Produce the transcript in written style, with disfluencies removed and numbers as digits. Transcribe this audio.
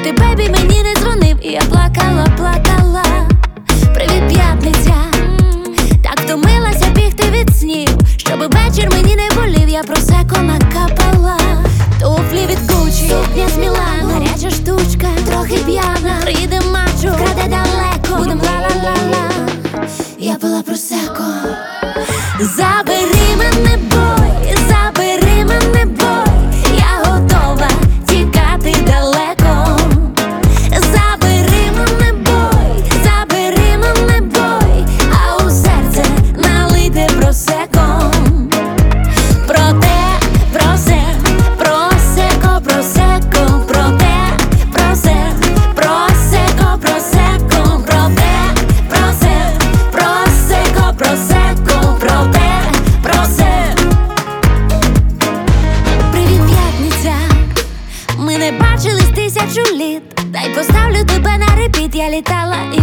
ти, бейбі, мені не дзвонив, і я плакала, плакала. Привіт, п'ятниця. Так втомилася бігти від снів, щоби вечір мені не болів, я просеко накапала. Туфлі від Гуччі, сукня з Мілану, гаряча штучка, трохи п'яна. Приїде мачо, вкраде далеко, будем ла-ла-ла-ла. Я пила просеко. Забери мене, бой, забери мене, бой, я готова тікати далеко. Забери мене, бой, забери мене, бой, а у серце налийте просеко. Проте, просе, просеко, просеко, проте, просе, просеко, просеко, проте, просе, просеко, просеко, проте, просе. Привіт, п'ятниця. Ми не бачились 1000 літ. Дай поставлю тебе на репіт. Я літала